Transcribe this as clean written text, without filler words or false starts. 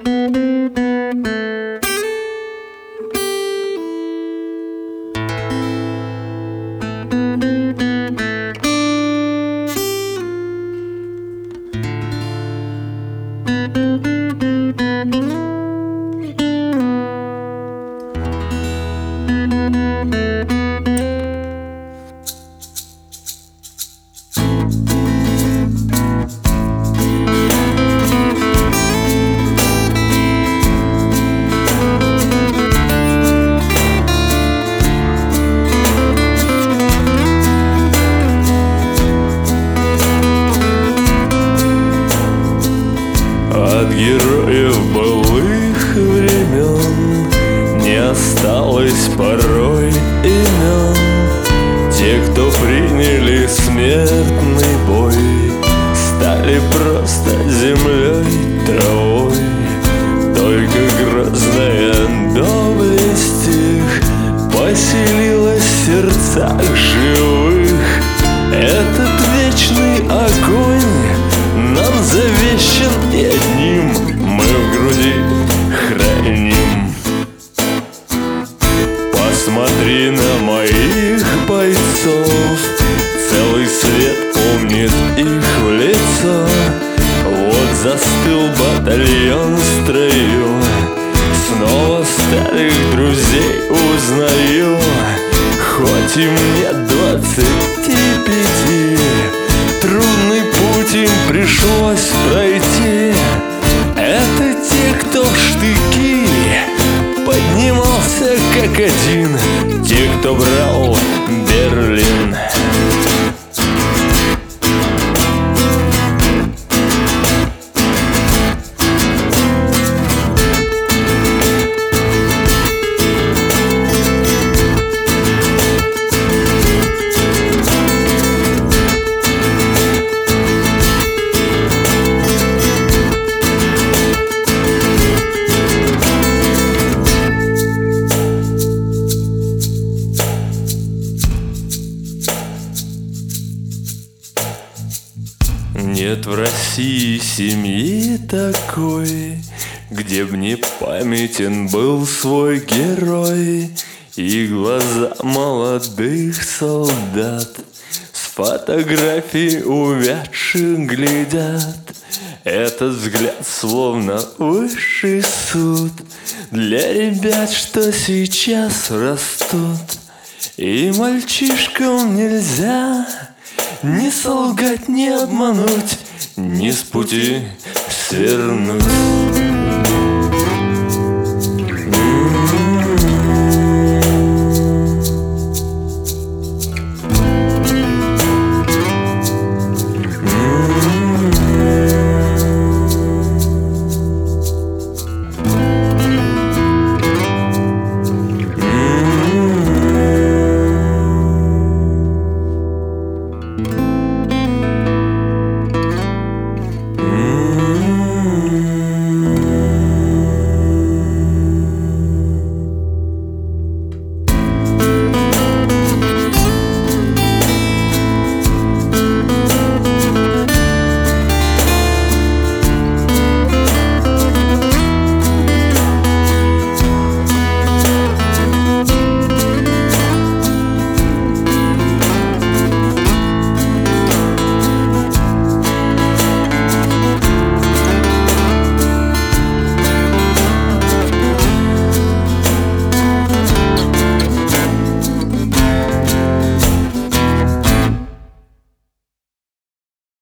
От героев былых времен не осталось порой имен. Те, кто приняли смертный бой, стали просто землей, травой. Только грозная доблесть их поселилась в сердцах живых. Этот вечный огонь нам завещан и одним мы в груди храним. Посмотри на моих бойцов, целый свет помнит их в лицо. Вот застыл батальон в строю, снова старых друзей узнаю. Хоть им нет 25, трудный путь им пришлось пройти. Это те, кто в штыки поднимался как один, те, кто брал Берлин. Нет в России семьи такой, где б не памятен был свой герой. И глаза молодых солдат с фотографий увядших глядят. Этот взгляд словно высший суд для ребят, что сейчас растут. И мальчишкам нельзя ни солгать, ни обмануть, ни с пути свернуть.